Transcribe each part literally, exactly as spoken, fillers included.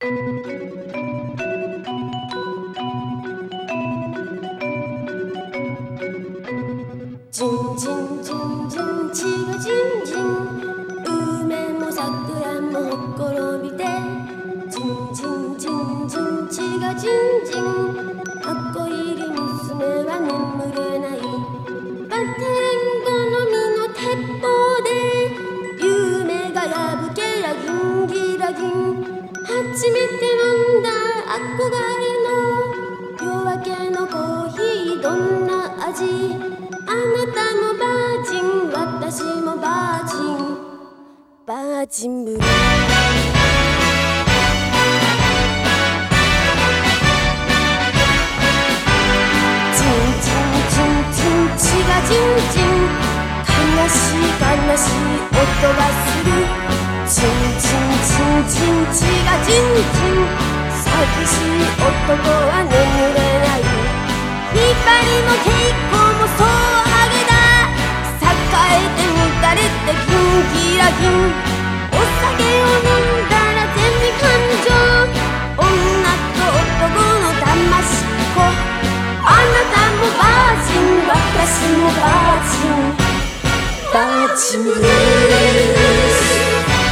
じんじんじんじん血がじんじん梅も桜もほころびてじんじんじんじん血がじんじん箱入り娘は眠れないバテン好みの鉄砲で夢が破けらギンギラギン初めて飲んだ憧れの夜明けのコーヒーどんな味あなたもバージン私もバージンバージンブルーチンチンチンチン血がジンジン悲しい悲しい音がするチンチンチンチン血がジンジン寂しい男は眠れないひばりも稽古もそうあげだ栄えて乱れてギンギラギンお酒を飲んだら全部感情女と男の騙しっこあなたもバージン私もバージンバージンブルース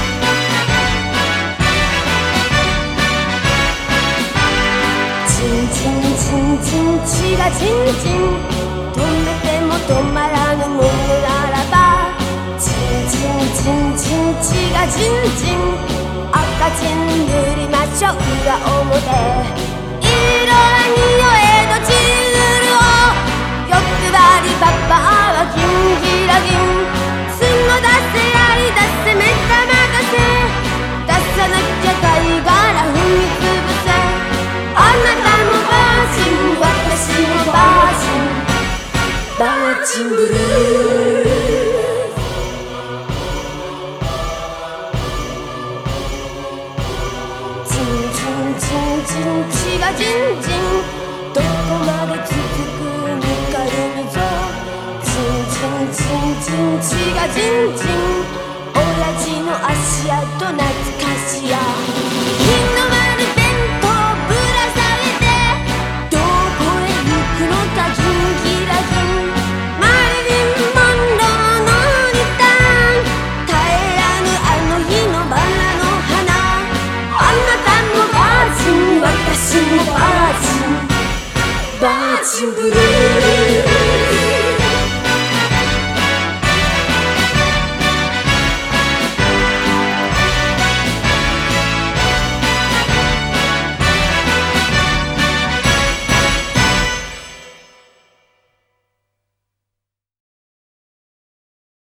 チンチンチンチン血がチンチン止めても止まらぬものならばチンチンチンチン血がチンチン赤チン塗りましょう裏表色は匂えどチルを欲張りパパはギンギラギン角出せやり出せ目玉出せ出さなきゃ貝殻踏みつぶせあなたもバージン私もバージンバージンブルーチンチンチンチン血がジンジンどこまで続くぬかるみぞチンチンチンチン血がジンジン親父の足跡懐かしや日の丸弁当ぶら下げてどこへ行くのかギンギラギン私もバージンバージンブルー